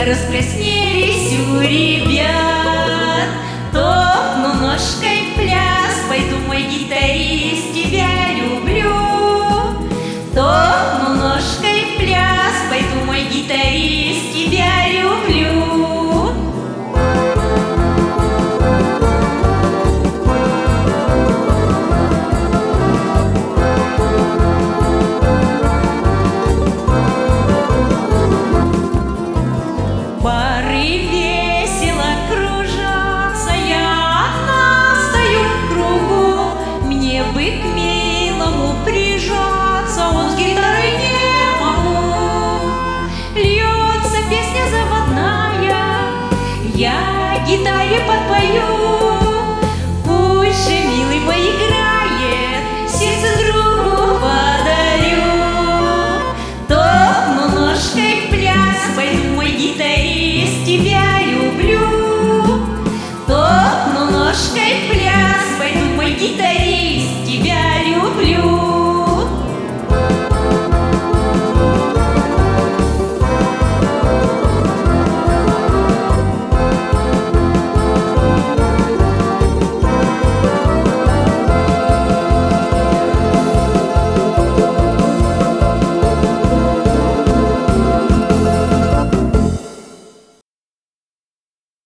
раскраснелись у ребят. Топну ножкой в пляс, пойду, мой гитарист, тебя люблю. Топну ножкой в пляс, пойду, мой гитарист, тебя люблю. Бары весело кружатся, я одна стою в кругу. Мне бы к милому прижаться, он с гитарой не могу. Льется песня заводная, я гитаре подпою.